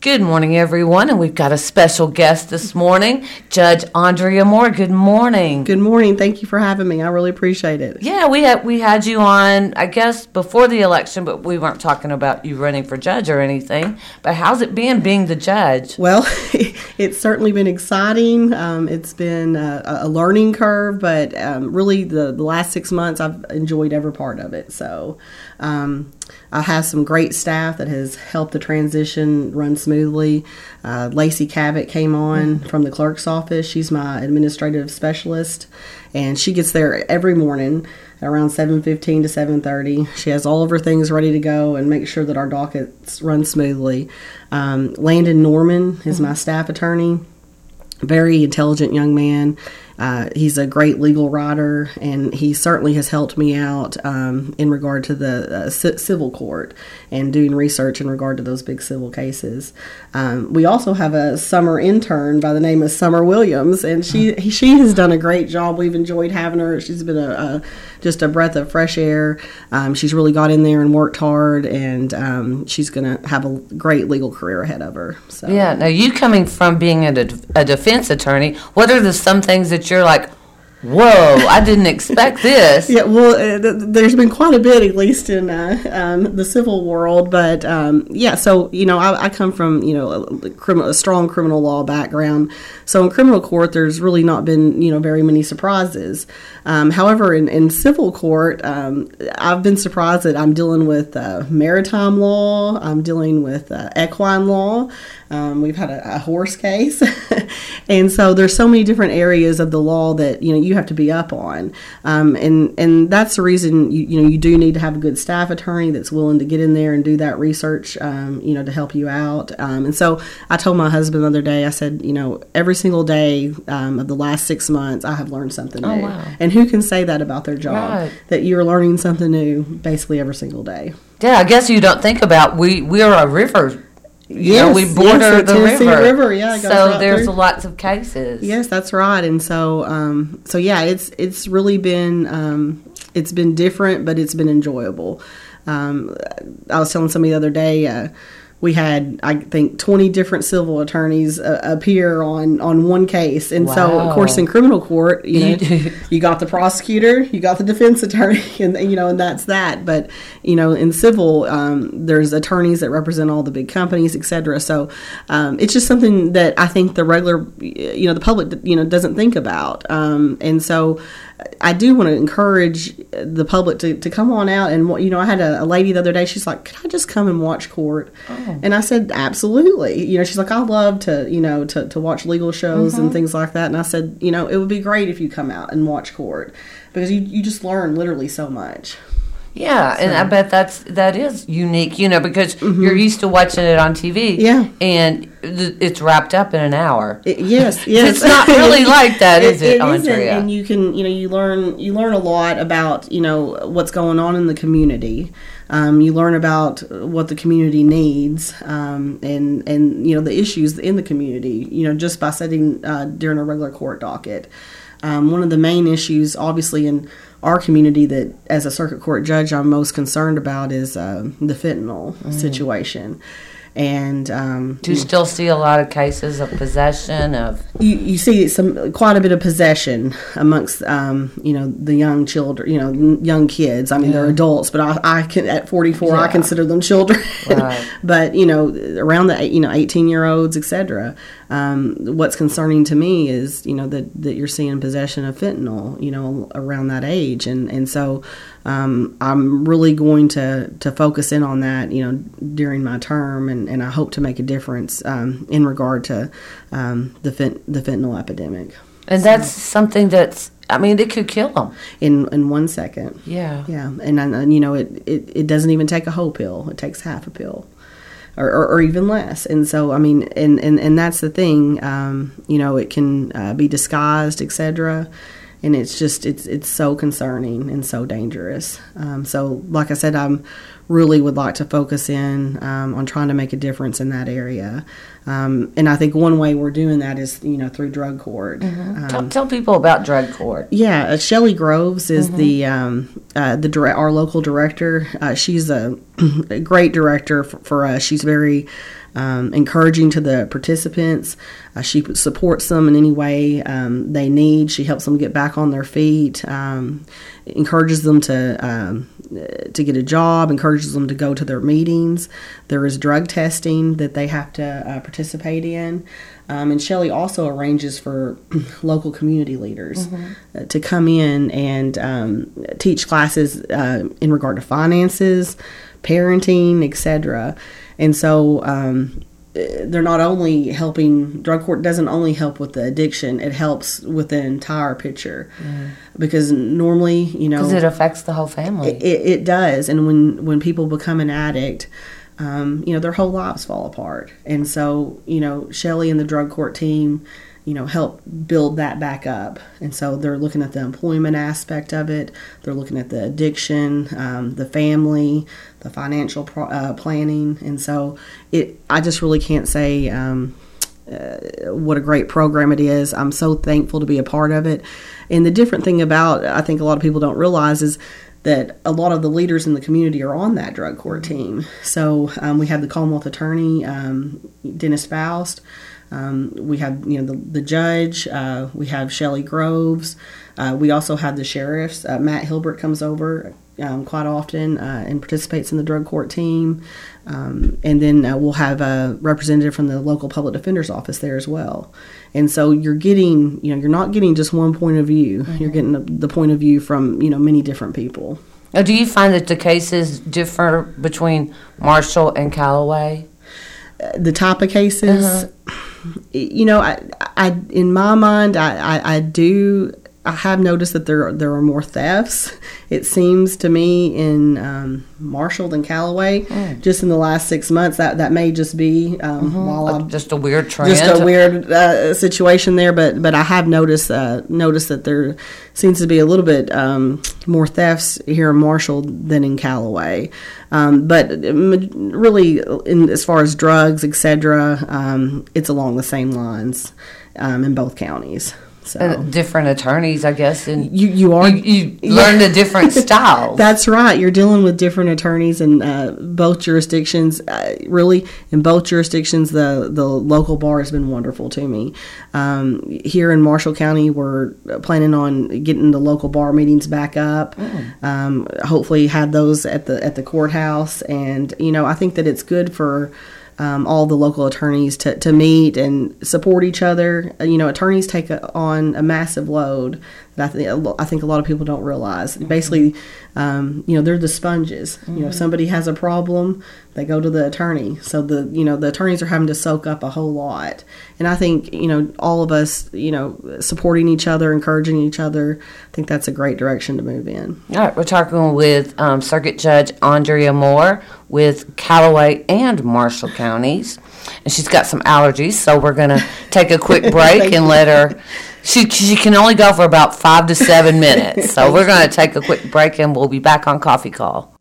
Good morning, everyone, and we've got a special guest this morning, Judge Andrea Moore. Good morning. Good morning. Thank you for having me. I really appreciate it. Yeah, we had you on, I guess, before the election, but we weren't talking about you running for judge or anything. But how's it been being the judge? Well, it's certainly been exciting. It's been a learning curve, but really the last 6 months I've enjoyed every part of it. So I have some great staff that has helped the transition run smoothly. Lacey Cabot came on from the clerk's office. She's my administrative specialist, and she gets there every morning around 7:15 to 7:30. She has all of her things ready to go and make sure that our dockets run smoothly. Landon Norman is my staff attorney. Very intelligent young man. He's a great legal writer, and he certainly has helped me out in regard to the civil court and doing research in regard to those big civil cases. We also have a summer intern by the name of Summer Williams, and she has done a great job. We've enjoyed having her. She's been just a breath of fresh air. She's really got in there and worked hard, and she's going to have a great legal career ahead of her. So. Yeah. Now, you coming from being a defense attorney, what are some things that you're like, whoa, I didn't expect this? Yeah, well, there's been quite a bit, at least in the civil world. But, so, I come from, a strong criminal law background. So in criminal court, there's really not been, very many surprises. However, in civil court, I've been surprised that I'm dealing with maritime law. I'm dealing with equine law. We've had a horse case. And so there's so many different areas of the law that, you have to be up on. And that's the reason, you do need to have a good staff attorney that's willing to get in there and do that research, to help you out. And so I told my husband the other day, I said, every single day of the last 6 months, I have learned something new. Wow. And who can say that about their job? Right. That you're learning something new basically every single day. Yeah, I guess you don't think about, we are a river. We border the Tennessee river. Yeah, so right there's through. lots of cases. Yes, that's right. And so, it's really been it's been different, but it's been enjoyable. I was telling somebody the other day. We had, I think, 20 different civil attorneys appear on one case. And so, of course, in criminal court, you got the prosecutor, you got the defense attorney, and that's that. But, in civil, there's attorneys that represent all the big companies, et cetera. So it's just something that I think the regular, the public, doesn't think about. And so I do want to encourage the public to come on out. And, I had a lady the other day, she's like, could I just come and watch court? Oh. And I said, absolutely. She's like, I love to, to watch legal shows and things like that. And I said, it would be great if you come out and watch court because you just learn literally so much. Yeah, and I bet that is unique, because you're used to watching it on TV. Yeah. And it's wrapped up in an hour. Yes. It's not really like that, is it, Andrea? And you can, you learn a lot about, what's going on in the community. You learn about what the community needs, and the issues in the community, just by sitting during a regular court docket. One of the main issues, obviously, in our community that, as a circuit court judge, I'm most concerned about is the fentanyl situation. And do you still see a lot of cases of possession of? You see quite a bit of possession amongst the young children, young kids. I mean, they're adults, but I can at 44 I consider them children. Right. But around the 18-year-olds, etc. What's concerning to me is that you're seeing possession of fentanyl around that age, and so I'm really going to focus in on that during my term, and I hope to make a difference in regard to the fentanyl epidemic. And that's something that's, it could kill them in 1 second. Yeah. And it doesn't even take a whole pill; it takes half a pill. Or even less. And so, and that's the thing, it can be disguised, etc. And it's just, it's so concerning and so dangerous. So, like I said, I'm really would like to focus in on trying to make a difference in that area. And I think one way we're doing that is, through drug court. Mm-hmm. Tell people about drug court. Yeah, Shelley Groves is our local director. She's a great director for us. She's very encouraging to the participants. She supports them in any way they need. She helps them get back on their feet, encourages them to get a job, encourages them to go to their meetings. There is drug testing that they have to participate in. And Shelley also arranges for local community leaders to come in and teach classes in regard to finances, parenting, etc. And so they're not only helping, drug court doesn't only help with the addiction, it helps with the entire picture. Because normally, because it affects the whole family. It does. And when people become an addict, their whole lives fall apart. And so, Shelley and the drug court team, help build that back up. And so they're looking at the employment aspect of it. They're looking at the addiction, the family, the financial planning. And so I just really can't say what a great program it is. I'm so thankful to be a part of it. And the different thing about, I think a lot of people don't realize, is that a lot of the leaders in the community are on that drug court team. So we have the Commonwealth Attorney, Dennis Faust. We have the judge. We have Shelley Groves. We also have the sheriffs. Matt Hilbert comes over quite often and participates in the drug court team. And then we'll have a representative from the local public defender's office there as well. And so you're getting, you're not getting just one point of view. You're getting the point of view from, many different people. Now, do you find that the cases differ between Marshall and Callaway? The type of cases, I in my mind, I have noticed that there are more thefts. It seems to me in Marshall than Callaway. Just in the last 6 months, that may just be just a weird trend, just a weird situation there. But I have noticed that there seems to be a little bit more thefts here in Marshall than in Callaway. But really, as far as drugs, etc., it's along the same lines in both counties. So. Different attorneys, I guess, and you learn the different styles. That's right. You're dealing with different attorneys in both jurisdictions. Really, in both jurisdictions, the local bar has been wonderful to me. Here in Marshall County, we're planning on getting the local bar meetings back up. Hopefully, have those at the courthouse, and I think that it's good for all the local attorneys to meet and support each other. Attorneys take on a massive load that I think a lot of people don't realize. Basically, they're the sponges. If somebody has a problem, they go to the attorney. So the attorneys are having to soak up a whole lot. And I think, all of us, supporting each other, encouraging each other, I think that's a great direction to move in. All right, we're talking with Circuit Judge Andrea Moore with Callaway and Marshall counties. And she's got some allergies, so we're going to take a quick break and let her... She can only go for about 5 to 7 minutes. So we're going to take a quick break, and we'll be back on Coffee Call.